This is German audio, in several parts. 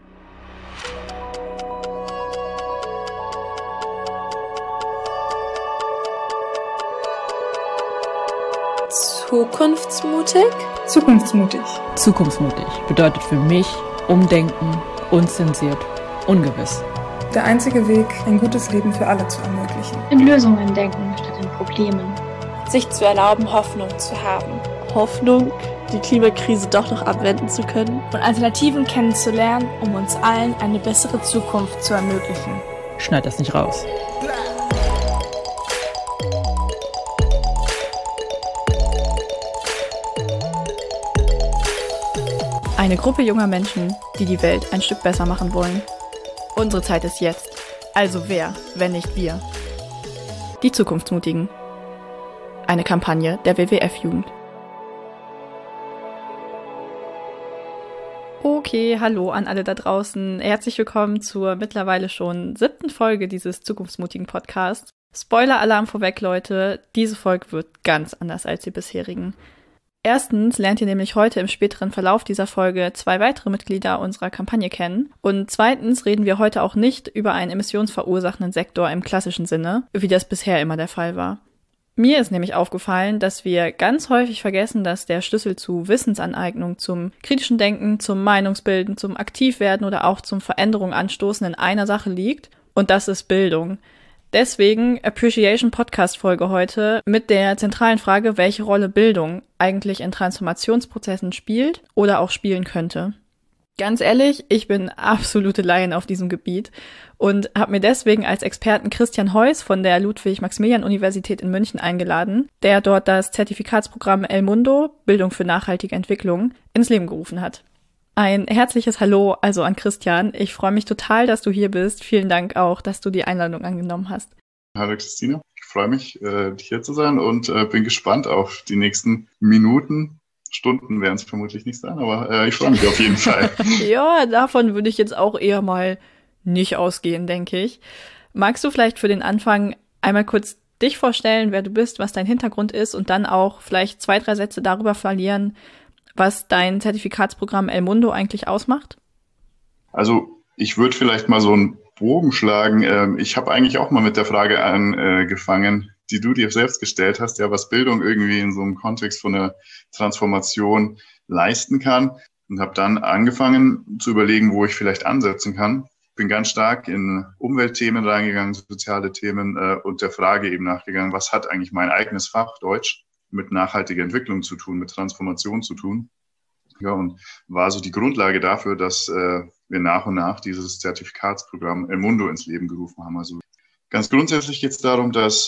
Zukunftsmutig? Zukunftsmutig. Zukunftsmutig bedeutet für mich Umdenken, unzensiert, ungewiss. Der einzige Weg, ein gutes Leben für alle zu ermöglichen. In Lösungen denken statt in Problemen. Sich zu erlauben, Hoffnung zu haben. Hoffnung, die Klimakrise doch noch abwenden zu können. Und Alternativen kennenzulernen, um uns allen eine bessere Zukunft zu ermöglichen. Schneid das nicht raus. Eine Gruppe junger Menschen, die die Welt ein Stück besser machen wollen. Unsere Zeit ist jetzt. Also wer, wenn nicht wir? Die Zukunftsmutigen. Eine Kampagne der WWF-Jugend. Okay, hallo an alle da draußen. Herzlich willkommen zur mittlerweile schon 7. Folge dieses zukunftsmutigen Podcasts. Spoiler-Alarm vorweg, Leute. Diese Folge wird ganz anders als die bisherigen. Erstens lernt ihr nämlich heute im späteren Verlauf dieser Folge 2 weitere Mitglieder unserer Kampagne kennen. Und zweitens reden wir heute auch nicht über einen emissionsverursachenden Sektor im klassischen Sinne, wie das bisher immer der Fall war. Mir ist nämlich aufgefallen, dass wir ganz häufig vergessen, dass der Schlüssel zu Wissensaneignung, zum kritischen Denken, zum Meinungsbilden, zum Aktivwerden oder auch zum Veränderung anstoßen in einer Sache liegt. Und das ist Bildung. Deswegen Appreciation-Podcast-Folge heute mit der zentralen Frage, welche Rolle Bildung eigentlich in Transformationsprozessen spielt oder auch spielen könnte. Ganz ehrlich, ich bin absolute Laien auf diesem Gebiet und habe mir deswegen als Experten Christian Heuss von der Ludwig-Maximilian-Universität in München eingeladen, der dort das Zertifikatsprogramm El Mundo, Bildung für nachhaltige Entwicklung, ins Leben gerufen hat. Ein herzliches Hallo also an Christian. Ich freue mich total, dass du hier bist. Vielen Dank auch, dass du die Einladung angenommen hast. Hallo Christina, ich freue mich, hier zu sein und bin gespannt auf die nächsten Minuten. Stunden werden es vermutlich nicht sein, aber ich freue mich auf jeden Fall. Ja, davon würde ich jetzt auch eher mal nicht ausgehen, denke ich. Magst du vielleicht für den Anfang einmal kurz dich vorstellen, wer du bist, was dein Hintergrund ist und dann auch vielleicht 2, 3 Sätze darüber verlieren, was dein Zertifikatsprogramm El Mundo eigentlich ausmacht? Also ich würde vielleicht mal so einen Bogen schlagen. Ich habe eigentlich auch mal mit der Frage angefangen, die du dir selbst gestellt hast, ja, was Bildung irgendwie in so einem Kontext von einer Transformation leisten kann. Und habe dann angefangen zu überlegen, wo ich vielleicht ansetzen kann. Bin ganz stark in Umweltthemen reingegangen, soziale Themen und der Frage eben nachgegangen, was hat eigentlich mein eigenes Fach Deutsch mit nachhaltiger Entwicklung zu tun, mit Transformation zu tun. Ja, und war so die Grundlage dafür, dass wir nach und nach dieses Zertifikatsprogramm El Mundo ins Leben gerufen haben. Also ganz grundsätzlich geht es darum, dass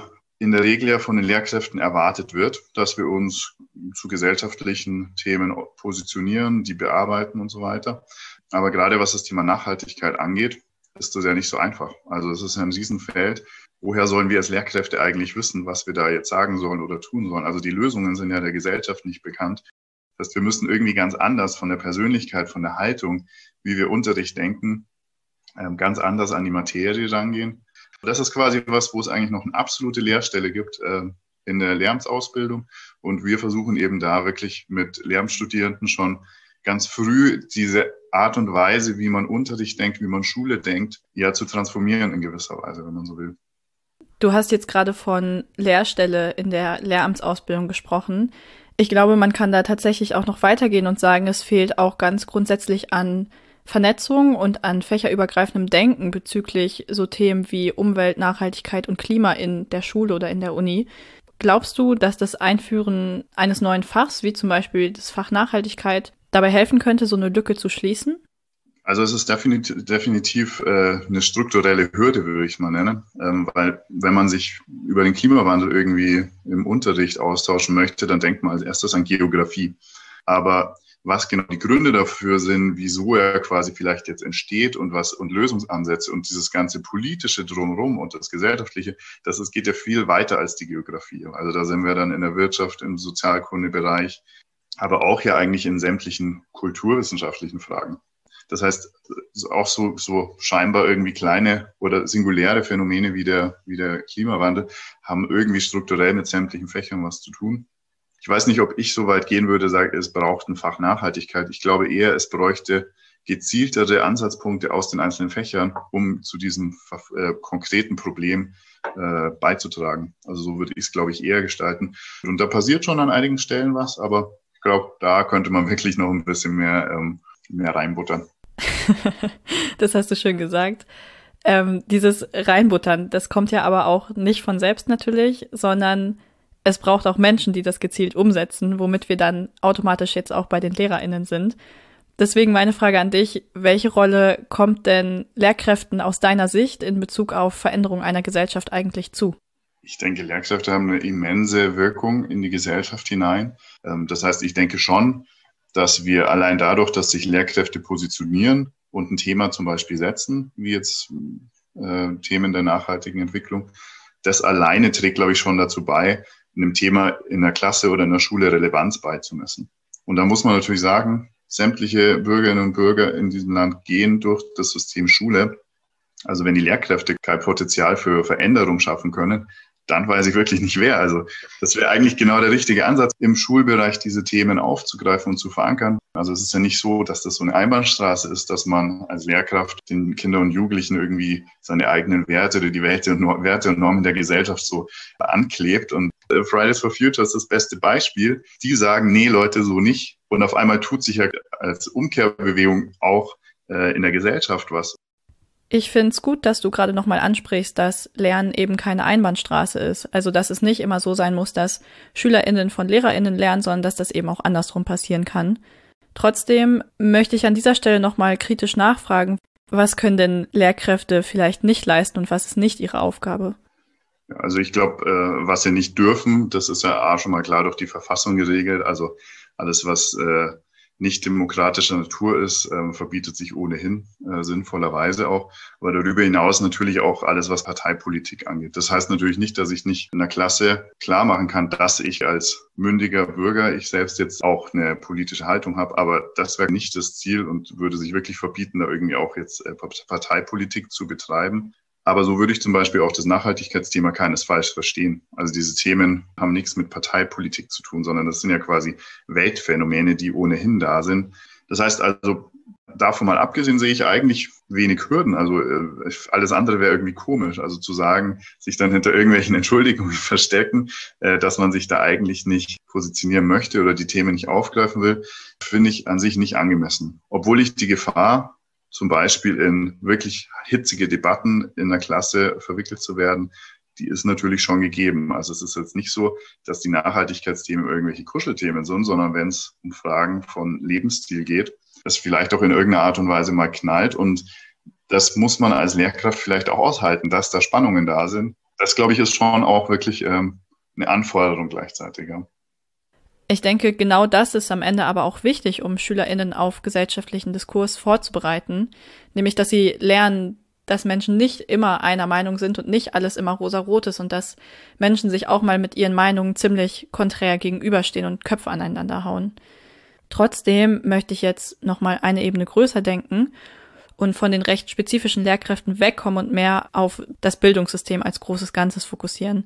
in der Regel ja von den Lehrkräften erwartet wird, dass wir uns zu gesellschaftlichen Themen positionieren, die bearbeiten und so weiter. Aber gerade was das Thema Nachhaltigkeit angeht, ist das ja nicht so einfach. Also es ist ja ein Riesenfeld. Woher sollen wir als Lehrkräfte eigentlich wissen, was wir da jetzt sagen sollen oder tun sollen? Also die Lösungen sind ja der Gesellschaft nicht bekannt. Das heißt, wir müssen irgendwie ganz anders von der Persönlichkeit, von der Haltung, wie wir Unterricht denken, ganz anders an die Materie rangehen. Das ist quasi was, wo es eigentlich noch eine absolute Lehrstelle gibt in der Lehramtsausbildung. Und wir versuchen eben da wirklich mit Lehramtsstudierenden schon ganz früh diese Art und Weise, wie man Unterricht denkt, wie man Schule denkt, ja zu transformieren in gewisser Weise, wenn man so will. Du hast jetzt gerade von Lehrstelle in der Lehramtsausbildung gesprochen. Ich glaube, man kann da tatsächlich auch noch weitergehen und sagen, es fehlt auch ganz grundsätzlich an Vernetzung und an fächerübergreifendem Denken bezüglich so Themen wie Umwelt, Nachhaltigkeit und Klima in der Schule oder in der Uni. Glaubst du, dass das Einführen eines neuen Fachs, wie zum Beispiel das Fach Nachhaltigkeit, dabei helfen könnte, so eine Lücke zu schließen? Also es ist definitiv eine strukturelle Hürde, würde ich mal nennen, weil wenn man sich über den Klimawandel irgendwie im Unterricht austauschen möchte, dann denkt man als erstes an Geografie. Aber was genau die Gründe dafür sind, wieso er quasi vielleicht jetzt entsteht und Lösungsansätze und dieses ganze politische Drumherum und das Gesellschaftliche, geht ja viel weiter als die Geografie. Also da sind wir dann in der Wirtschaft, im Sozialkundebereich, aber auch ja eigentlich in sämtlichen kulturwissenschaftlichen Fragen. Das heißt, auch so scheinbar irgendwie kleine oder singuläre Phänomene wie der Klimawandel haben irgendwie strukturell mit sämtlichen Fächern was zu tun. Ich weiß nicht, ob ich so weit gehen würde, sage, es braucht ein Fach Nachhaltigkeit. Ich glaube eher, es bräuchte gezieltere Ansatzpunkte aus den einzelnen Fächern, um zu diesem konkreten Problem beizutragen. Also so würde ich es, glaube ich, eher gestalten. Und da passiert schon an einigen Stellen was, aber ich glaube, da könnte man wirklich noch ein bisschen mehr reinbuttern. Das hast du schön gesagt. Dieses Reinbuttern, das kommt ja aber auch nicht von selbst natürlich, sondern es braucht auch Menschen, die das gezielt umsetzen, womit wir dann automatisch jetzt auch bei den LehrerInnen sind. Deswegen meine Frage an dich, welche Rolle kommt denn Lehrkräften aus deiner Sicht in Bezug auf Veränderung einer Gesellschaft eigentlich zu? Ich denke, Lehrkräfte haben eine immense Wirkung in die Gesellschaft hinein. Das heißt, ich denke schon, dass wir allein dadurch, dass sich Lehrkräfte positionieren und ein Thema zum Beispiel setzen, wie jetzt Themen der nachhaltigen Entwicklung, das alleine trägt, glaube ich, schon dazu bei, einem Thema in der Klasse oder in der Schule Relevanz beizumessen. Und da muss man natürlich sagen, sämtliche Bürgerinnen und Bürger in diesem Land gehen durch das System Schule. Also wenn die Lehrkräfte kein Potenzial für Veränderung schaffen können, dann weiß ich wirklich nicht wer. Also das wäre eigentlich genau der richtige Ansatz, im Schulbereich diese Themen aufzugreifen und zu verankern. Also es ist ja nicht so, dass das so eine Einbahnstraße ist, dass man als Lehrkraft den Kindern und Jugendlichen irgendwie seine eigenen Werte oder die Werte und Normen der Gesellschaft so anklebt. Und Fridays for Future ist das beste Beispiel. Die sagen, nee, Leute, so nicht. Und auf einmal tut sich ja als Umkehrbewegung auch in der Gesellschaft was. Ich finde es gut, dass du gerade nochmal ansprichst, dass Lernen eben keine Einbahnstraße ist. Also dass es nicht immer so sein muss, dass SchülerInnen von LehrerInnen lernen, sondern dass das eben auch andersrum passieren kann. Trotzdem möchte ich an dieser Stelle nochmal kritisch nachfragen, was können denn Lehrkräfte vielleicht nicht leisten und was ist nicht ihre Aufgabe? Also ich glaube, was sie nicht dürfen, das ist ja schon mal klar durch die Verfassung geregelt. Also alles, was nicht demokratischer Natur ist, verbietet sich ohnehin sinnvollerweise auch. Aber darüber hinaus natürlich auch alles, was Parteipolitik angeht. Das heißt natürlich nicht, dass ich nicht in der Klasse klar machen kann, dass ich als mündiger Bürger, ich selbst jetzt auch eine politische Haltung habe. Aber das wäre nicht das Ziel und würde sich wirklich verbieten, da irgendwie auch jetzt Parteipolitik zu betreiben. Aber so würde ich zum Beispiel auch das Nachhaltigkeitsthema keinesfalls verstehen. Also diese Themen haben nichts mit Parteipolitik zu tun, sondern das sind ja quasi Weltphänomene, die ohnehin da sind. Das heißt also, davon mal abgesehen sehe ich eigentlich wenig Hürden. Also alles andere wäre irgendwie komisch. Also zu sagen, sich dann hinter irgendwelchen Entschuldigungen verstecken, dass man sich da eigentlich nicht positionieren möchte oder die Themen nicht aufgreifen will, finde ich an sich nicht angemessen. Obwohl ich die Gefahr, zum Beispiel in wirklich hitzige Debatten in der Klasse verwickelt zu werden, die ist natürlich schon gegeben. Also es ist jetzt nicht so, dass die Nachhaltigkeitsthemen irgendwelche Kuschelthemen sind, sondern wenn es um Fragen von Lebensstil geht, das vielleicht auch in irgendeiner Art und Weise mal knallt. Und das muss man als Lehrkraft vielleicht auch aushalten, dass da Spannungen da sind. Das, glaube ich, ist schon auch wirklich eine Anforderung gleichzeitig. Ja. Ich denke, genau das ist am Ende aber auch wichtig, um SchülerInnen auf gesellschaftlichen Diskurs vorzubereiten. Nämlich, dass sie lernen, dass Menschen nicht immer einer Meinung sind und nicht alles immer rosarot ist und dass Menschen sich auch mal mit ihren Meinungen ziemlich konträr gegenüberstehen und Köpfe aneinander hauen. Trotzdem möchte ich jetzt nochmal eine Ebene größer denken und von den recht spezifischen Lehrkräften wegkommen und mehr auf das Bildungssystem als großes Ganzes fokussieren.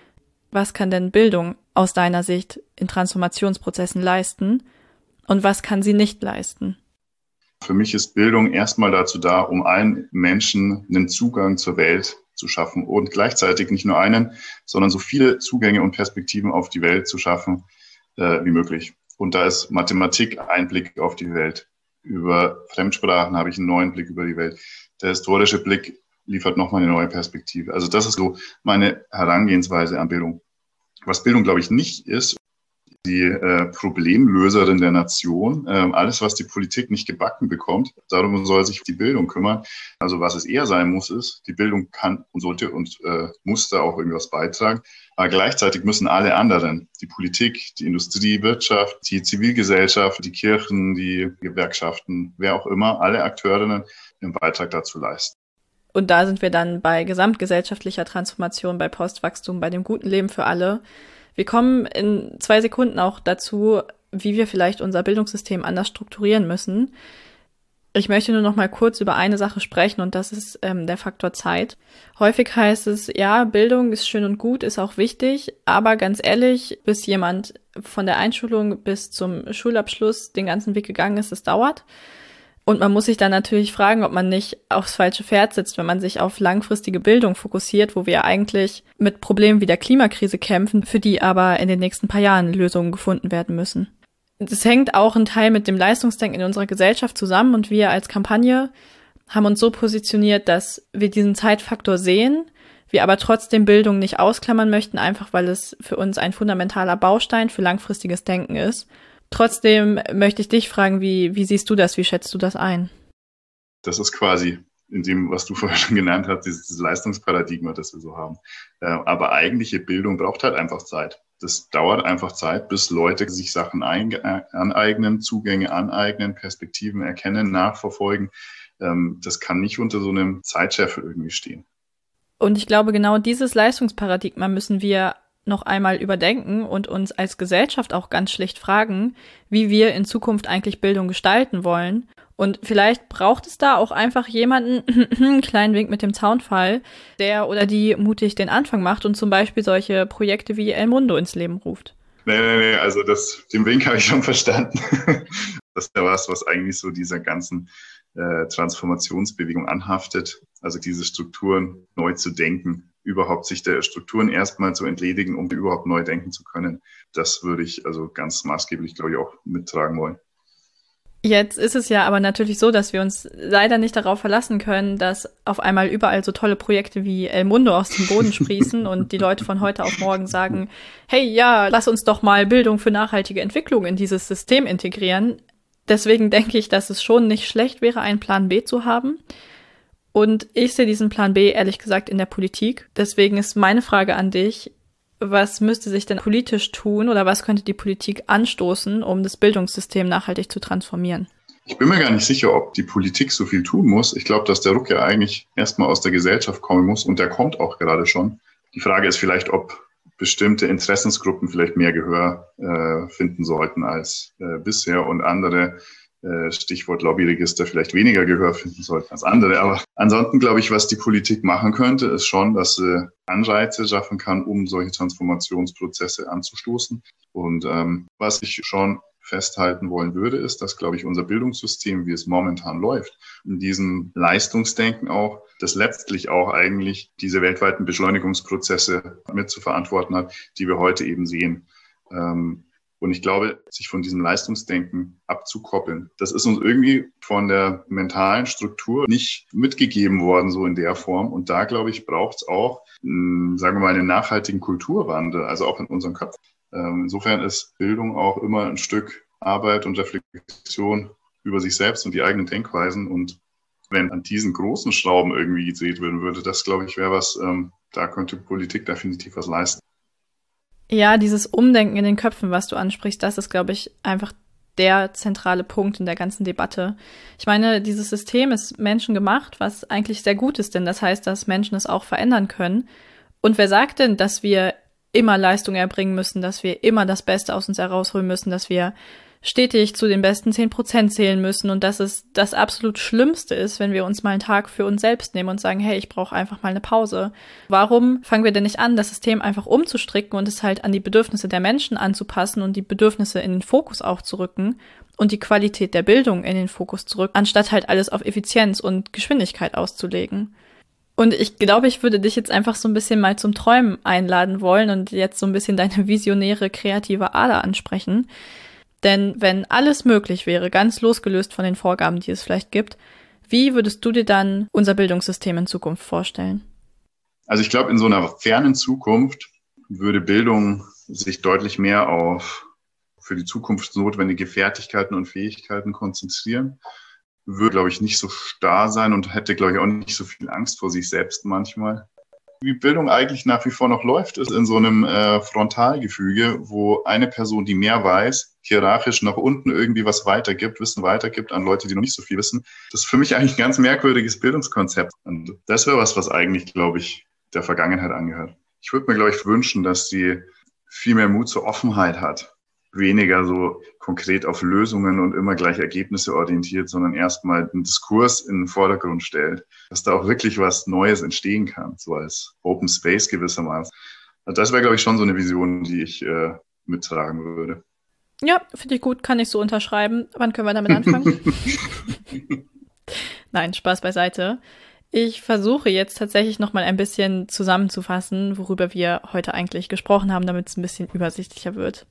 Was kann denn Bildung aus deiner Sicht in Transformationsprozessen leisten und was kann sie nicht leisten? Für mich ist Bildung erstmal dazu da, um allen Menschen einen Zugang zur Welt zu schaffen und gleichzeitig nicht nur einen, sondern so viele Zugänge und Perspektiven auf die Welt zu schaffen wie möglich. Und da ist Mathematik ein Blick auf die Welt. Über Fremdsprachen habe ich einen neuen Blick über die Welt. Der historische Blick liefert nochmal eine neue Perspektive. Also das ist so meine Herangehensweise an Bildung. Was Bildung, glaube ich, nicht ist, die Problemlöserin der Nation. Alles, was die Politik nicht gebacken bekommt, darum soll sich die Bildung kümmern. Also was es eher sein muss, ist, die Bildung kann und sollte und muss da auch irgendwas beitragen. Aber gleichzeitig müssen alle anderen, die Politik, die Industrie, Wirtschaft, die Zivilgesellschaft, die Kirchen, die Gewerkschaften, wer auch immer, alle Akteurinnen einen Beitrag dazu leisten. Und da sind wir dann bei gesamtgesellschaftlicher Transformation, bei Postwachstum, bei dem guten Leben für alle. Wir kommen in 2 Sekunden auch dazu, wie wir vielleicht unser Bildungssystem anders strukturieren müssen. Ich möchte nur noch mal kurz über eine Sache sprechen und das ist der Faktor Zeit. Häufig heißt es, ja, Bildung ist schön und gut, ist auch wichtig, aber ganz ehrlich, bis jemand von der Einschulung bis zum Schulabschluss den ganzen Weg gegangen ist, es dauert. Und man muss sich dann natürlich fragen, ob man nicht aufs falsche Pferd sitzt, wenn man sich auf langfristige Bildung fokussiert, wo wir eigentlich mit Problemen wie der Klimakrise kämpfen, für die aber in den nächsten paar Jahren Lösungen gefunden werden müssen. Das hängt auch ein Teil mit dem Leistungsdenken in unserer Gesellschaft zusammen und wir als Kampagne haben uns so positioniert, dass wir diesen Zeitfaktor sehen, wir aber trotzdem Bildung nicht ausklammern möchten, einfach weil es für uns ein fundamentaler Baustein für langfristiges Denken ist. Trotzdem möchte ich dich fragen, wie siehst du das, wie schätzt du das ein? Das ist quasi in dem, was du vorher schon genannt hast, dieses Leistungsparadigma, das wir so haben. Aber eigentliche Bildung braucht halt einfach Zeit. Das dauert einfach Zeit, bis Leute sich Sachen aneignen, Zugänge aneignen, Perspektiven erkennen, nachverfolgen. Das kann nicht unter so einem Zeitscheffel irgendwie stehen. Und ich glaube, genau dieses Leistungsparadigma müssen wir noch einmal überdenken und uns als Gesellschaft auch ganz schlicht fragen, wie wir in Zukunft eigentlich Bildung gestalten wollen. Und vielleicht braucht es da auch einfach jemanden, einen kleinen Wink mit dem Zaunfall, der oder die mutig den Anfang macht und zum Beispiel solche Projekte wie El Mundo ins Leben ruft. Nee, also den Wink habe ich schon verstanden. Das ist ja was eigentlich so dieser ganzen Transformationsbewegung anhaftet, also diese Strukturen neu zu denken, überhaupt sich der Strukturen erstmal zu entledigen, um überhaupt neu denken zu können. Das würde ich also ganz maßgeblich, glaube ich, auch mittragen wollen. Jetzt ist es ja aber natürlich so, dass wir uns leider nicht darauf verlassen können, dass auf einmal überall so tolle Projekte wie El Mundo aus dem Boden sprießen und die Leute von heute auf morgen sagen, hey, ja, lass uns doch mal Bildung für nachhaltige Entwicklung in dieses System integrieren. Deswegen denke ich, dass es schon nicht schlecht wäre, einen Plan B zu haben. Und ich sehe diesen Plan B, ehrlich gesagt, in der Politik. Deswegen ist meine Frage an dich, was müsste sich denn politisch tun oder was könnte die Politik anstoßen, um das Bildungssystem nachhaltig zu transformieren? Ich bin mir gar nicht sicher, ob die Politik so viel tun muss. Ich glaube, dass der Ruck ja eigentlich erstmal aus der Gesellschaft kommen muss und der kommt auch gerade schon. Die Frage ist vielleicht, ob bestimmte Interessensgruppen vielleicht mehr Gehör finden sollten als bisher und andere, Stichwort Lobbyregister, vielleicht weniger Gehör finden sollten als andere. Aber ansonsten glaube ich, was die Politik machen könnte, ist schon, dass sie Anreize schaffen kann, um solche Transformationsprozesse anzustoßen. Und was ich schon festhalten wollen würde, ist, dass, glaube ich, unser Bildungssystem, wie es momentan läuft, in diesem Leistungsdenken auch, das letztlich auch eigentlich diese weltweiten Beschleunigungsprozesse mit zu verantworten hat, die wir heute eben sehen. Und ich glaube, sich von diesem Leistungsdenken abzukoppeln, das ist uns irgendwie von der mentalen Struktur nicht mitgegeben worden, so in der Form. Und da, glaube ich, braucht es auch, sagen wir mal, einen nachhaltigen Kulturwandel, also auch in unseren Köpfen. Insofern ist Bildung auch immer ein Stück Arbeit und Reflexion über sich selbst und die eigenen Denkweisen. Und wenn an diesen großen Schrauben irgendwie gedreht werden würde, das, glaube ich, wäre was, da könnte Politik definitiv was leisten. Ja, dieses Umdenken in den Köpfen, was du ansprichst, das ist, glaube ich, einfach der zentrale Punkt in der ganzen Debatte. Ich meine, dieses System ist menschengemacht, was eigentlich sehr gut ist, denn das heißt, dass Menschen es auch verändern können. Und wer sagt denn, dass wir immer Leistung erbringen müssen, dass wir immer das Beste aus uns herausholen müssen, dass wir stetig zu den besten 10% zählen müssen und dass es das absolut Schlimmste ist, wenn wir uns mal einen Tag für uns selbst nehmen und sagen, hey, ich brauche einfach mal eine Pause. Warum fangen wir denn nicht an, das System einfach umzustricken und es halt an die Bedürfnisse der Menschen anzupassen und die Bedürfnisse in den Fokus auch zu rücken und die Qualität der Bildung in den Fokus zu rücken, anstatt halt alles auf Effizienz und Geschwindigkeit auszulegen? Und ich glaube, ich würde dich jetzt einfach so ein bisschen mal zum Träumen einladen wollen und jetzt so ein bisschen deine visionäre, kreative Ader ansprechen. Denn wenn alles möglich wäre, ganz losgelöst von den Vorgaben, die es vielleicht gibt, wie würdest du dir dann unser Bildungssystem in Zukunft vorstellen? Also ich glaube, in so einer fernen Zukunft würde Bildung sich deutlich mehr auf für die Zukunft notwendige Fertigkeiten und Fähigkeiten konzentrieren. Würde, glaube ich, nicht so starr sein und hätte, glaube ich, auch nicht so viel Angst vor sich selbst manchmal. Wie Bildung eigentlich nach wie vor noch läuft, ist in so einem Frontalgefüge, wo eine Person, die mehr weiß, hierarchisch nach unten irgendwie was weitergibt, Wissen weitergibt an Leute, die noch nicht so viel wissen. Das ist für mich eigentlich ein ganz merkwürdiges Bildungskonzept. Und das wäre was eigentlich, glaube ich, der Vergangenheit angehört. Ich würde mir, glaube ich, wünschen, dass sie viel mehr Mut zur Offenheit hat. Weniger so konkret auf Lösungen und immer gleich Ergebnisse orientiert, sondern erstmal den Diskurs in den Vordergrund stellt, dass da auch wirklich was Neues entstehen kann, so als Open Space gewissermaßen. Das wäre, glaube ich, schon so eine Vision, die ich mittragen würde. Ja, finde ich gut, kann ich so unterschreiben. Wann können wir damit anfangen? Nein, Spaß beiseite. Ich versuche jetzt tatsächlich nochmal ein bisschen zusammenzufassen, worüber wir heute eigentlich gesprochen haben, damit es ein bisschen übersichtlicher wird.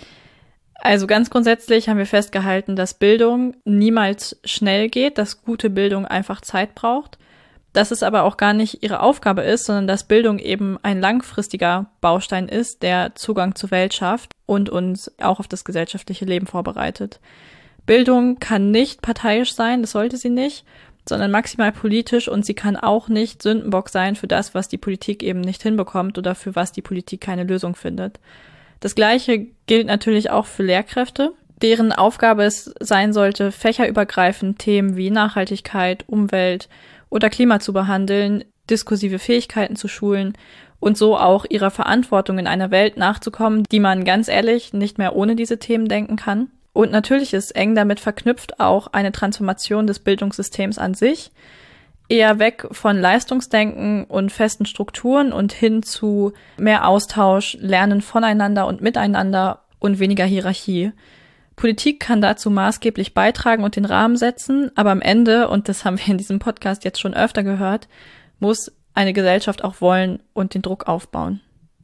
Also ganz grundsätzlich haben wir festgehalten, dass Bildung niemals schnell geht, dass gute Bildung einfach Zeit braucht, dass es aber auch gar nicht ihre Aufgabe ist, sondern dass Bildung eben ein langfristiger Baustein ist, der Zugang zur Welt schafft und uns auch auf das gesellschaftliche Leben vorbereitet. Bildung kann nicht parteiisch sein, das sollte sie nicht, sondern maximal politisch, und sie kann auch nicht Sündenbock sein für das, was die Politik eben nicht hinbekommt oder für was die Politik keine Lösung findet. Das Gleiche gilt natürlich auch für Lehrkräfte, deren Aufgabe es sein sollte, fächerübergreifend Themen wie Nachhaltigkeit, Umwelt oder Klima zu behandeln, diskursive Fähigkeiten zu schulen und so auch ihrer Verantwortung in einer Welt nachzukommen, die man ganz ehrlich nicht mehr ohne diese Themen denken kann. Und natürlich ist eng damit verknüpft auch eine Transformation des Bildungssystems an sich, eher weg von Leistungsdenken und festen Strukturen und hin zu mehr Austausch, Lernen voneinander und miteinander und weniger Hierarchie. Politik kann dazu maßgeblich beitragen und den Rahmen setzen, aber am Ende, und das haben wir in diesem Podcast jetzt schon öfter gehört, muss eine Gesellschaft auch wollen und den Druck aufbauen.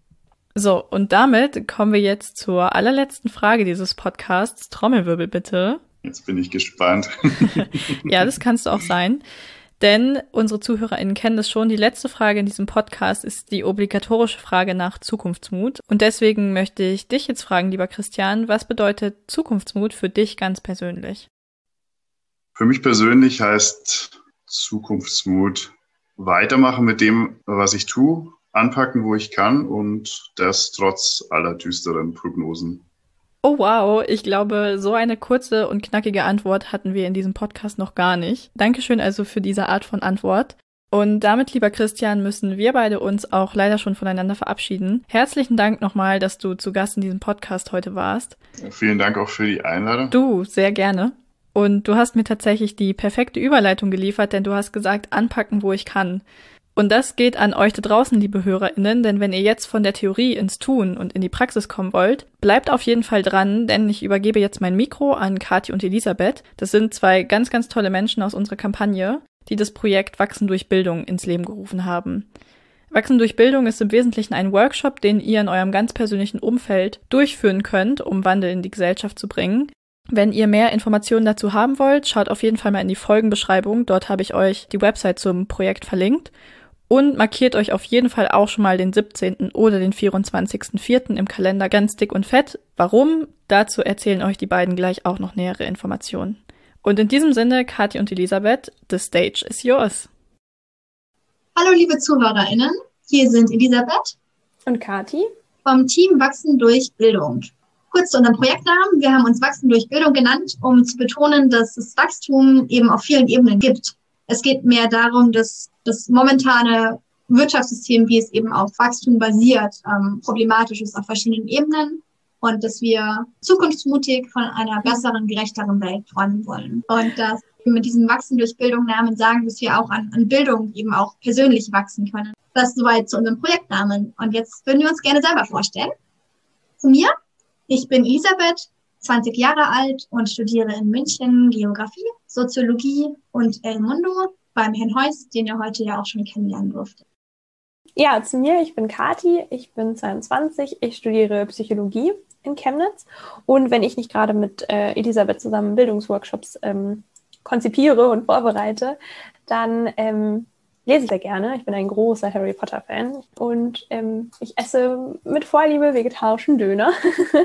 So, und damit kommen wir jetzt zur allerletzten Frage dieses Podcasts. Trommelwirbel bitte. Jetzt bin ich gespannt. Ja, das kannst du auch sein. Denn unsere ZuhörerInnen kennen das schon. Die letzte Frage in diesem Podcast ist die obligatorische Frage nach Zukunftsmut. Und deswegen möchte ich dich jetzt fragen, lieber Christian, was bedeutet Zukunftsmut für dich ganz persönlich? Für mich persönlich heißt Zukunftsmut weitermachen mit dem, was ich tue, anpacken, wo ich kann, und das trotz aller düsteren Prognosen. Oh wow, ich glaube, so eine kurze und knackige Antwort hatten wir in diesem Podcast noch gar nicht. Dankeschön also für diese Art von Antwort. Und damit, lieber Christian, müssen wir beide uns auch leider schon voneinander verabschieden. Herzlichen Dank nochmal, dass du zu Gast in diesem Podcast heute warst. Vielen Dank auch für die Einladung. Du, sehr gerne. Und du hast mir tatsächlich die perfekte Überleitung geliefert, denn du hast gesagt, anpacken, wo ich kann. Und das geht an euch da draußen, liebe HörerInnen, denn wenn ihr jetzt von der Theorie ins Tun und in die Praxis kommen wollt, bleibt auf jeden Fall dran, denn ich übergebe jetzt mein Mikro an Kathi und Elisabeth. Das sind zwei ganz, ganz tolle Menschen aus unserer Kampagne, die das Projekt Wachsen durch Bildung ins Leben gerufen haben. Wachsen durch Bildung ist im Wesentlichen ein Workshop, den ihr in eurem ganz persönlichen Umfeld durchführen könnt, um Wandel in die Gesellschaft zu bringen. Wenn ihr mehr Informationen dazu haben wollt, schaut auf jeden Fall mal in die Folgenbeschreibung. Dort habe ich euch die Website zum Projekt verlinkt. Und markiert euch auf jeden Fall auch schon mal den 17. oder den 24.04. im Kalender ganz dick und fett. Warum? Dazu erzählen euch die beiden gleich auch noch nähere Informationen. Und in diesem Sinne, Kathi und Elisabeth, the stage is yours. Hallo liebe ZuhörerInnen, hier sind Elisabeth und Kathi vom Team Wachsen durch Bildung. Kurz zu unserem Projektnamen. Wir haben uns Wachsen durch Bildung genannt, um zu betonen, dass es Wachstum eben auf vielen Ebenen gibt. Es geht mehr darum, dass das momentane Wirtschaftssystem, wie es eben auf Wachstum basiert, problematisch ist auf verschiedenen Ebenen, und dass wir zukunftsmutig von einer besseren, gerechteren Welt träumen wollen. Und dass wir mit diesem Wachsen durch Bildung Namen sagen, dass wir auch an Bildung eben auch persönlich wachsen können. Das soweit zu unserem Projektnamen. Und jetzt würden wir uns gerne selber vorstellen. Zu mir. Ich bin Elisabeth, 20 Jahre alt und studiere in München Geografie, Soziologie und El Mundo beim Herrn Heuss, den ihr heute ja auch schon kennenlernen durftet. Ja, zu mir, ich bin Kathi, ich bin 22, ich studiere Psychologie in Chemnitz, und wenn ich nicht gerade mit Elisabeth zusammen Bildungsworkshops konzipiere und vorbereite, dann lese ich sehr gerne. Ich bin ein großer Harry Potter-Fan und ich esse mit Vorliebe vegetarischen Döner.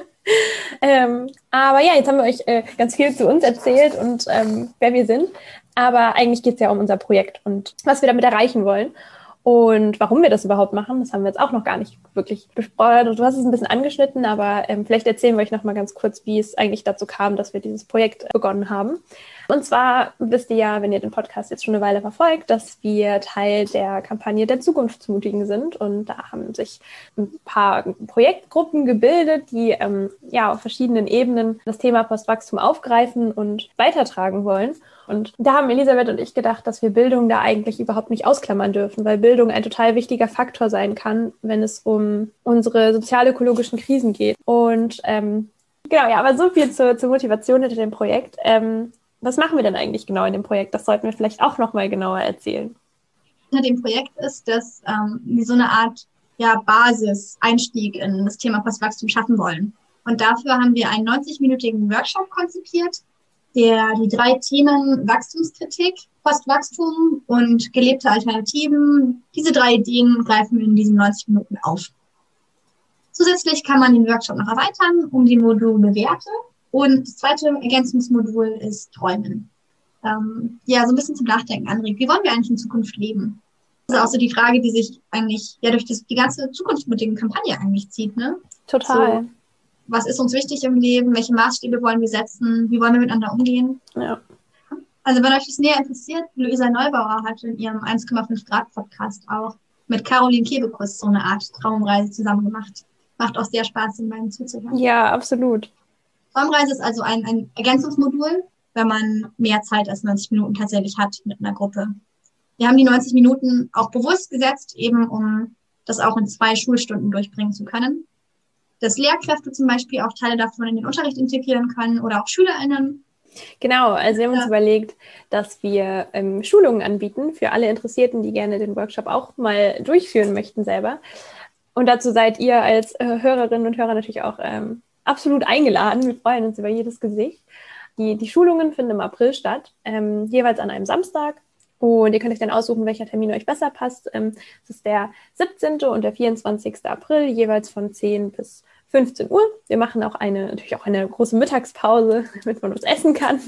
Aber ja, jetzt haben wir euch ganz viel zu uns erzählt und wer wir sind. Aber eigentlich geht es ja um unser Projekt und was wir damit erreichen wollen. Und warum wir das überhaupt machen, das haben wir jetzt auch noch gar nicht wirklich besprochen. Du hast es ein bisschen angeschnitten, aber vielleicht erzählen wir euch noch mal ganz kurz, wie es eigentlich dazu kam, dass wir dieses Projekt begonnen haben. Und zwar wisst ihr ja, wenn ihr den Podcast jetzt schon eine Weile verfolgt, dass wir Teil der Kampagne der Zukunftsmutigen sind. Und da haben sich ein paar Projektgruppen gebildet, die auf verschiedenen Ebenen das Thema Postwachstum aufgreifen und weitertragen wollen. Und da haben Elisabeth und ich gedacht, dass wir Bildung da eigentlich überhaupt nicht ausklammern dürfen, weil Bildung ein total wichtiger Faktor sein kann, wenn es um unsere sozial-ökologischen Krisen geht. Und aber so viel zur Motivation hinter dem Projekt. Was machen wir denn eigentlich genau in dem Projekt? Das sollten wir vielleicht auch nochmal genauer erzählen. Hinter dem Projekt ist, dass wir so eine Art Basis-Einstieg in das Thema Postwachstum schaffen wollen. Und dafür haben wir einen 90-minütigen Workshop konzipiert, der die 3 Themen Wachstumskritik, Postwachstum und gelebte Alternativen, diese 3 Ideen greifen wir in diesen 90 Minuten auf. Zusätzlich kann man den Workshop noch erweitern um die Module Werte. Und das zweite Ergänzungsmodul ist Träumen. So ein bisschen zum Nachdenken anregt. Wie wollen wir eigentlich in Zukunft leben? Das ist auch so die Frage, die sich eigentlich durch die ganze Zukunftsmutige-Kampagne eigentlich zieht, ne? Total. So, was ist uns wichtig im Leben? Welche Maßstäbe wollen wir setzen? Wie wollen wir miteinander umgehen? Ja. Also wenn euch das näher interessiert, Luisa Neubauer hat in ihrem 1,5 Grad Podcast auch mit Caroline Kebekus so eine Art Traumreise zusammen gemacht. Macht auch sehr Spaß, den beiden zuzuhören. Ja, absolut. Traumreise ist also ein Ergänzungsmodul, wenn man mehr Zeit als 90 Minuten tatsächlich hat mit einer Gruppe. Wir haben die 90 Minuten auch bewusst gesetzt, eben um das auch in 2 Schulstunden durchbringen zu können. Dass Lehrkräfte zum Beispiel auch Teile davon in den Unterricht integrieren können oder auch SchülerInnen. Genau, also wir haben uns überlegt, dass wir Schulungen anbieten für alle Interessierten, die gerne den Workshop auch mal durchführen möchten selber. Und dazu seid ihr als Hörerinnen und Hörer natürlich auch absolut eingeladen. Wir freuen uns über jedes Gesicht. Die Schulungen finden im April statt, jeweils an einem Samstag. Und ihr könnt euch dann aussuchen, welcher Termin euch besser passt. Das ist der 17. und der 24. April, jeweils von 10 bis 15 Uhr. Wir machen auch natürlich auch eine große Mittagspause, damit man was essen kann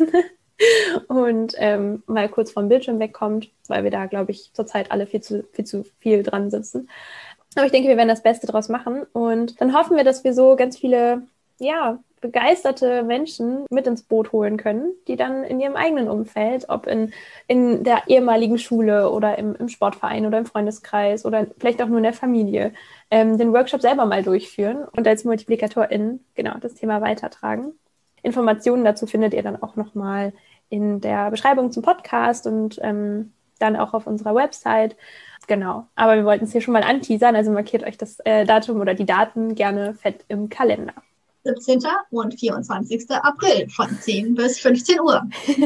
und mal kurz vom Bildschirm wegkommt, weil wir da, glaube ich, zurzeit alle viel zu viel dran sitzen. Aber ich denke, wir werden das Beste draus machen. Und dann hoffen wir, dass wir so ganz viele, begeisterte Menschen mit ins Boot holen können, die dann in ihrem eigenen Umfeld, ob in der ehemaligen Schule oder im Sportverein oder im Freundeskreis oder vielleicht auch nur in der Familie, den Workshop selber mal durchführen und als MultiplikatorInnen das Thema weitertragen. Informationen dazu findet ihr dann auch nochmal in der Beschreibung zum Podcast und dann auch auf unserer Website. Genau, aber wir wollten es hier schon mal anteasern, also markiert euch das Datum oder die Daten gerne fett im Kalender. 17. und 24. April von 10 bis 15 Uhr.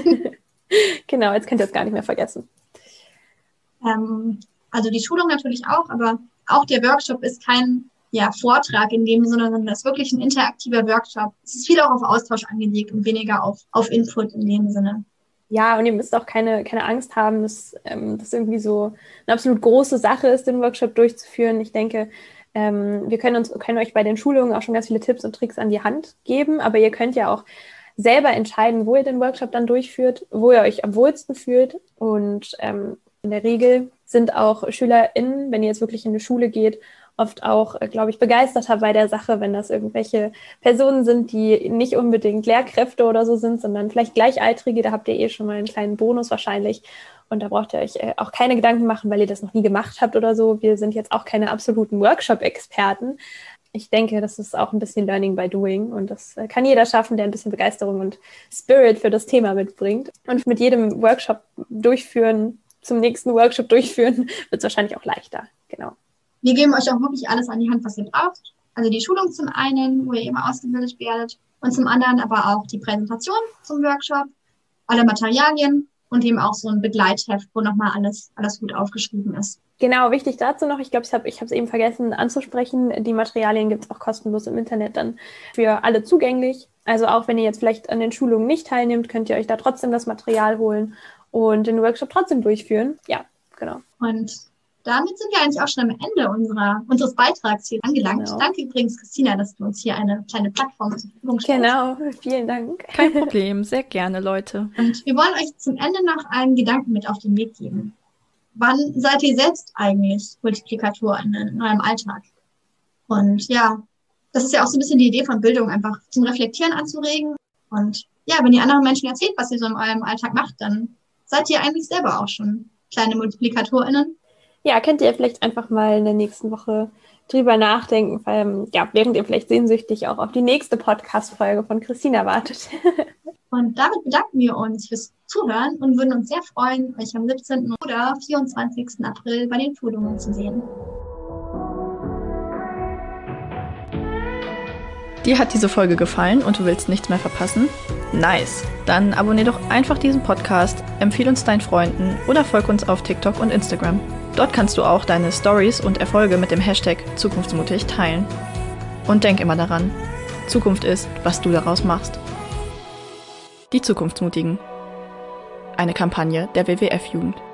Genau, jetzt könnt ihr es gar nicht mehr vergessen. Also die Schulung natürlich auch, aber auch der Workshop ist kein Vortrag in dem Sinne, sondern das ist wirklich ein interaktiver Workshop. Es ist viel auch auf Austausch angelegt und weniger auf Input in dem Sinne. Ja, und ihr müsst auch keine Angst haben, dass das irgendwie so eine absolut große Sache ist, den Workshop durchzuführen. Ich denke, wir können euch bei den Schulungen auch schon ganz viele Tipps und Tricks an die Hand geben, aber ihr könnt ja auch selber entscheiden, wo ihr den Workshop dann durchführt, wo ihr euch am wohlsten fühlt. Und in der Regel sind auch SchülerInnen, wenn ihr jetzt wirklich in eine Schule geht, oft auch, glaube ich, begeisterter bei der Sache, wenn das irgendwelche Personen sind, die nicht unbedingt Lehrkräfte oder so sind, sondern vielleicht Gleichaltrige. Da habt ihr schon mal einen kleinen Bonus wahrscheinlich. Und da braucht ihr euch auch keine Gedanken machen, weil ihr das noch nie gemacht habt oder so. Wir sind jetzt auch keine absoluten Workshop-Experten. Ich denke, das ist auch ein bisschen Learning by Doing. Und das kann jeder schaffen, der ein bisschen Begeisterung und Spirit für das Thema mitbringt. Und mit jedem Workshop zum nächsten Workshop durchführen, wird es wahrscheinlich auch leichter. Genau. Wir geben euch auch wirklich alles an die Hand, was ihr braucht. Also die Schulung zum einen, wo ihr eben ausgebildet werdet. Und zum anderen aber auch die Präsentation zum Workshop, alle Materialien. Und eben auch so ein Begleitheft, wo nochmal alles gut aufgeschrieben ist. Genau, wichtig dazu noch, ich glaube, ich habe es eben vergessen anzusprechen, die Materialien gibt es auch kostenlos im Internet dann für alle zugänglich. Also auch wenn ihr jetzt vielleicht an den Schulungen nicht teilnehmt, könnt ihr euch da trotzdem das Material holen und den Workshop trotzdem durchführen. Ja, genau. Und damit sind wir eigentlich auch schon am Ende unseres Beitrags hier angelangt. Genau. Danke übrigens, Christina, dass du uns hier eine kleine Plattform zur Verfügung stellst. Genau, vielen Dank. Kein Problem, sehr gerne, Leute. Und wir wollen euch zum Ende noch einen Gedanken mit auf den Weg geben. Wann seid ihr selbst eigentlich Multiplikator in eurem Alltag? Und das ist ja auch so ein bisschen die Idee von Bildung, einfach zum Reflektieren anzuregen. Und wenn ihr anderen Menschen erzählt, was ihr so in eurem Alltag macht, dann seid ihr eigentlich selber auch schon kleine MultiplikatorInnen. Ja, könnt ihr vielleicht einfach mal in der nächsten Woche drüber nachdenken, weil, während ihr vielleicht sehnsüchtig auch auf die nächste Podcast-Folge von Christina wartet. Und damit bedanken wir uns fürs Zuhören und würden uns sehr freuen, euch am 17. oder 24. April bei den Schulungen zu sehen. Dir hat diese Folge gefallen und du willst nichts mehr verpassen? Nice. Dann abonnier doch einfach diesen Podcast, empfehle uns deinen Freunden oder folg uns auf TikTok und Instagram. Dort kannst du auch deine Stories und Erfolge mit dem Hashtag Zukunftsmutig teilen. Und denk immer daran, Zukunft ist, was du daraus machst. Die Zukunftsmutigen. Eine Kampagne der WWF-Jugend.